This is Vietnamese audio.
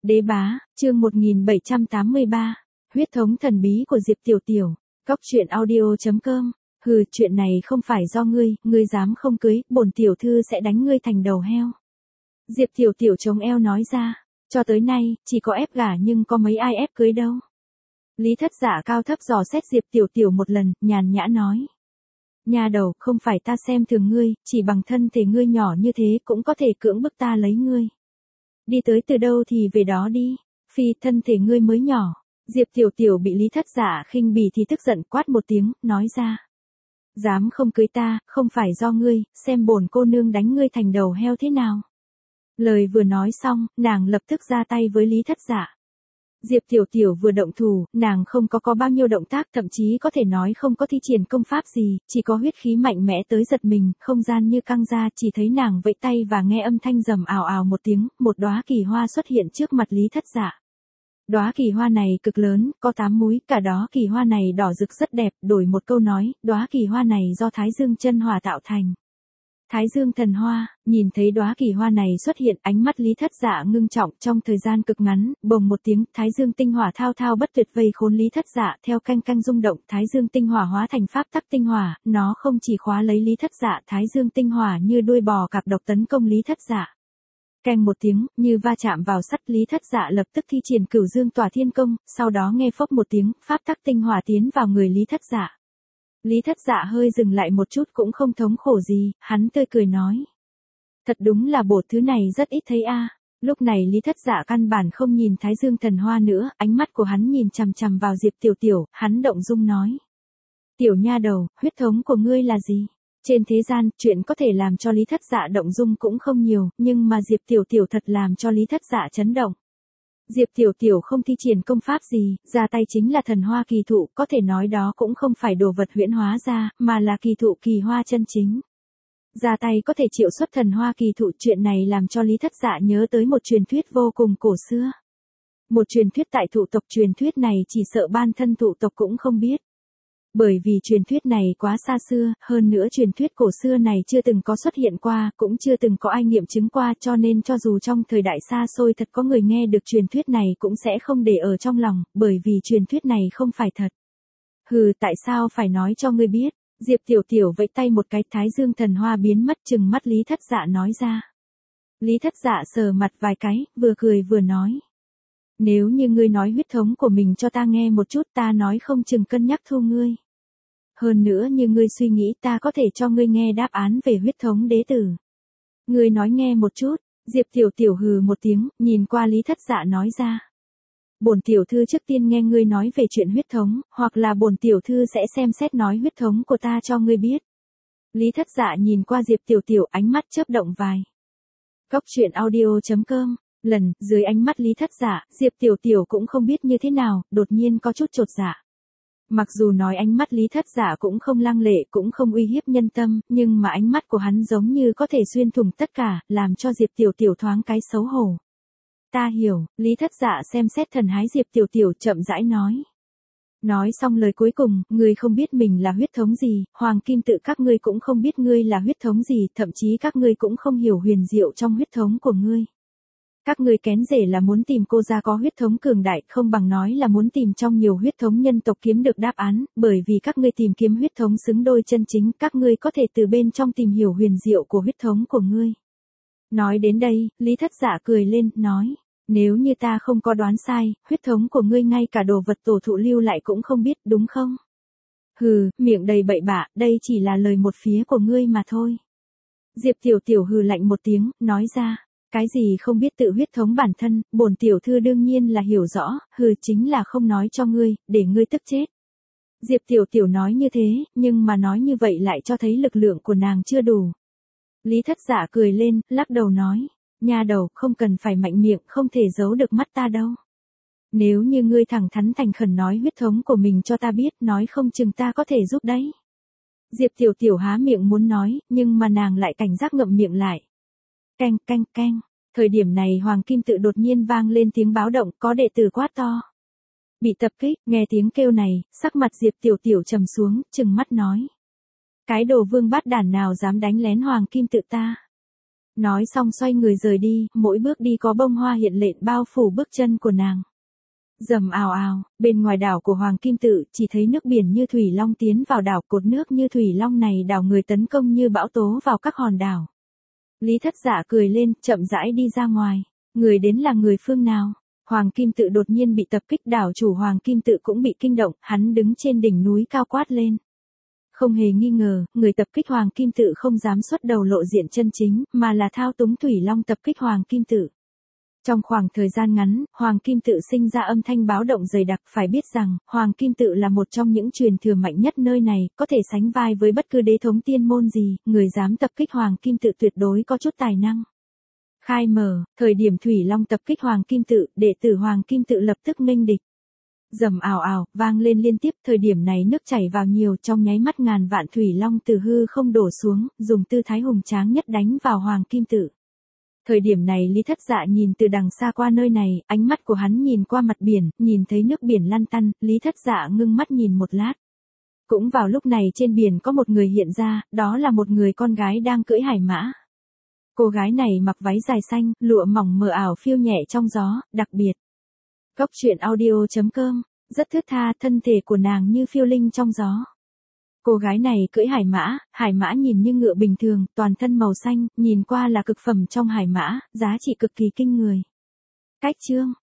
Đế bá, chương 1783, huyết thống thần bí của Diệp Tiểu Tiểu, cóc truyện audio.com, hừ, chuyện này không phải do ngươi dám không cưới, bổn tiểu thư sẽ đánh ngươi thành đầu heo. Diệp Tiểu Tiểu chống eo nói ra, cho tới nay, chỉ có ép gả nhưng có mấy ai ép cưới đâu. Lý Thất Dạ cao thấp dò xét Diệp Tiểu Tiểu một lần, nhàn nhã nói. Nha đầu, không phải ta xem thường ngươi, chỉ bằng thân thể ngươi nhỏ như thế cũng có thể cưỡng bức ta lấy ngươi. Đi tới từ đâu thì về đó đi, phi thân thể ngươi mới nhỏ. Diệp Tiểu Tiểu bị Lý Thất Dạ khinh bỉ thì tức giận quát một tiếng, nói ra. Dám không cưới ta, không phải do ngươi, xem bổn cô nương đánh ngươi thành đầu heo thế nào. Lời vừa nói xong, nàng lập tức ra tay với Lý Thất Dạ. Diệp Tiểu Tiểu vừa động thủ, nàng không có bao nhiêu động tác, thậm chí có thể nói không có thi triển công pháp gì, chỉ có huyết khí mạnh mẽ tới giật mình, không gian như căng ra, chỉ thấy nàng vẫy tay và nghe âm thanh rầm ào ào một tiếng, một đóa kỳ hoa xuất hiện trước mặt Lý Thất Dạ. Đóa kỳ hoa này cực lớn, có 8 múi, cả đó kỳ hoa này đỏ rực rất đẹp, đổi một câu nói, đóa kỳ hoa này do Thái Dương chân hỏa tạo thành. Thái Dương thần hoa, nhìn thấy đóa kỳ hoa này xuất hiện, ánh mắt Lý Thất Dạ ngưng trọng, trong thời gian cực ngắn, bồng một tiếng, Thái Dương tinh hỏa thao thao bất tuyệt vây khốn Lý Thất Dạ, theo canh canh rung động, Thái Dương tinh hỏa hóa thành pháp tắc tinh hỏa, nó không chỉ khóa lấy Lý Thất Dạ, Thái Dương tinh hỏa như đuôi bò cạp độc tấn công Lý Thất Dạ. Keng một tiếng, như va chạm vào sắt, Lý Thất Dạ lập tức thi triển Cửu Dương Tỏa Thiên Công, sau đó nghe phốc một tiếng, pháp tắc tinh hỏa tiến vào người Lý Thất Dạ. Lý Thất Dạ hơi dừng lại một chút cũng không thống khổ gì, hắn tươi cười nói. Thật đúng là bột thứ này rất ít thấy a. Lúc này Lý Thất Dạ căn bản không nhìn Thái Dương thần hoa nữa, ánh mắt của hắn nhìn chằm chằm vào Diệp Tiểu Tiểu, hắn động dung nói. Tiểu nha đầu, huyết thống của ngươi là gì? Trên thế gian, chuyện có thể làm cho Lý Thất Dạ động dung cũng không nhiều, nhưng mà Diệp Tiểu Tiểu thật làm cho Lý Thất Dạ chấn động. Diệp Tiểu Tiểu không thi triển công pháp gì, ra tay chính là thần hoa kỳ thụ, có thể nói đó cũng không phải đồ vật huyễn hóa ra, mà là kỳ thụ kỳ hoa chân chính. Ra tay có thể triệu xuất thần hoa kỳ thụ, chuyện này làm cho Lý Thất Dạ nhớ tới một truyền thuyết vô cùng cổ xưa. Một truyền thuyết tại thụ tộc, truyền thuyết này chỉ sợ ban thân thụ tộc cũng không biết. Bởi vì truyền thuyết này quá xa xưa, hơn nữa truyền thuyết cổ xưa này chưa từng có xuất hiện qua, cũng chưa từng có ai nghiệm chứng qua, cho nên cho dù trong thời đại xa xôi thật có người nghe được truyền thuyết này cũng sẽ không để ở trong lòng, bởi vì truyền thuyết này không phải thật. Hừ, tại sao phải nói cho ngươi biết? Diệp Tiểu Tiểu vẫy tay một cái, Thái Dương thần hoa biến mất, chừng mắt Lý Thất Dạ nói ra. Lý Thất Dạ sờ mặt vài cái, vừa cười vừa nói. Nếu như ngươi nói huyết thống của mình cho ta nghe một chút, ta nói không chừng cân nhắc thu ngươi. Hơn nữa như ngươi suy nghĩ, ta có thể cho ngươi nghe đáp án về huyết thống đế tử. Ngươi nói nghe một chút. Diệp Tiểu Tiểu hừ một tiếng, nhìn qua Lý Thất Dạ nói ra. Bổn tiểu thư trước tiên nghe ngươi nói về chuyện huyết thống, hoặc là bổn tiểu thư sẽ xem xét nói huyết thống của ta cho ngươi biết. Lý Thất Dạ nhìn qua Diệp Tiểu Tiểu, ánh mắt chớp động vài. Cóc truyện audio.com. Lần, dưới ánh mắt Lý Thất Dạ, Diệp Tiểu Tiểu cũng không biết như thế nào, đột nhiên có chút chột dạ. Mặc dù nói ánh mắt Lý Thất Dạ cũng không lăng lệ, cũng không uy hiếp nhân tâm, nhưng mà ánh mắt của hắn giống như có thể xuyên thủng tất cả, làm cho Diệp Tiểu Tiểu thoáng cái xấu hổ. Ta hiểu, Lý Thất Dạ xem xét thần hái Diệp Tiểu Tiểu, chậm rãi nói. Nói xong lời cuối cùng, ngươi không biết mình là huyết thống gì, Hoàng Kim Tự các ngươi cũng không biết ngươi là huyết thống gì, thậm chí các ngươi cũng không hiểu huyền diệu trong huyết thống của ngươi. Các ngươi kén rể là muốn tìm cô ra có huyết thống cường đại, không bằng nói là muốn tìm trong nhiều huyết thống nhân tộc kiếm được đáp án, bởi vì các ngươi tìm kiếm huyết thống xứng đôi chân chính, các ngươi có thể từ bên trong tìm hiểu huyền diệu của huyết thống của ngươi. Nói đến đây, Lý Thất Dạ cười lên, nói, nếu như ta không có đoán sai, huyết thống của ngươi ngay cả đồ vật tổ thụ lưu lại cũng không biết, đúng không? Hừ, miệng đầy bậy bạ, đây chỉ là lời một phía của ngươi mà thôi. Diệp Tiểu Tiểu hừ lạnh một tiếng, nói ra. Cái gì không biết tự huyết thống bản thân, bổn tiểu thư đương nhiên là hiểu rõ, hừ chính là không nói cho ngươi, để ngươi tức chết. Diệp Tiểu Tiểu nói như thế, nhưng mà nói như vậy lại cho thấy lực lượng của nàng chưa đủ. Lý Thất Dạ cười lên, lắc đầu nói, nha đầu, không cần phải mạnh miệng, không thể giấu được mắt ta đâu. Nếu như ngươi thẳng thắn thành khẩn nói huyết thống của mình cho ta biết, nói không chừng ta có thể giúp đấy. Diệp Tiểu Tiểu há miệng muốn nói, nhưng mà nàng lại cảnh giác ngậm miệng lại. Canh canh canh, thời điểm này Hoàng Kim Tự đột nhiên vang lên tiếng báo động, có đệ tử quát to. Bị tập kích, nghe tiếng kêu này, sắc mặt Diệp Tiểu Tiểu trầm xuống, trừng mắt nói. Cái đồ vương bát đản nào dám đánh lén Hoàng Kim Tự ta? Nói xong xoay người rời đi, mỗi bước đi có bông hoa hiện lện bao phủ bước chân của nàng. Rầm ào ào, bên ngoài đảo của Hoàng Kim Tự, chỉ thấy nước biển như thủy long tiến vào đảo, cột nước như thủy long này đảo người tấn công như bão tố vào các hòn đảo. Lý Thất Dạ cười lên, chậm rãi đi ra ngoài. Người đến là người phương nào? Hoàng Kim Tự đột nhiên bị tập kích, đảo chủ Hoàng Kim Tự cũng bị kinh động, hắn đứng trên đỉnh núi cao quát lên. Không hề nghi ngờ, người tập kích Hoàng Kim Tự không dám xuất đầu lộ diện chân chính, mà là thao túng thủy long tập kích Hoàng Kim Tự. Trong khoảng thời gian ngắn, Hoàng Kim Tự sinh ra âm thanh báo động dày đặc, phải biết rằng, Hoàng Kim Tự là một trong những truyền thừa mạnh nhất nơi này, có thể sánh vai với bất cứ đế thống tiên môn gì, người dám tập kích Hoàng Kim Tự tuyệt đối có chút tài năng. Khai mở, thời điểm Thủy Long tập kích Hoàng Kim Tự, đệ tử Hoàng Kim Tự lập tức nghênh địch. Rầm ào ào, vang lên liên tiếp, thời điểm này nước chảy vào nhiều, trong nháy mắt ngàn vạn Thủy Long từ hư không đổ xuống, dùng tư thái hùng tráng nhất đánh vào Hoàng Kim Tự. Thời điểm này Lý Thất Dạ nhìn từ đằng xa qua nơi này, ánh mắt của hắn nhìn qua mặt biển, nhìn thấy nước biển lăn tăn, Lý Thất Dạ ngưng mắt nhìn một lát. Cũng vào lúc này trên biển có một người hiện ra, đó là một người con gái đang cưỡi hải mã. Cô gái này mặc váy dài xanh, lụa mỏng mờ ảo phiêu nhẹ trong gió, đặc biệt. Cốc truyện audio.com, rất thướt tha, thân thể của nàng như phiêu linh trong gió. Cô gái này cưỡi hải mã nhìn như ngựa bình thường, toàn thân màu xanh, nhìn qua là cực phẩm trong hải mã, giá trị cực kỳ kinh người. Cách chương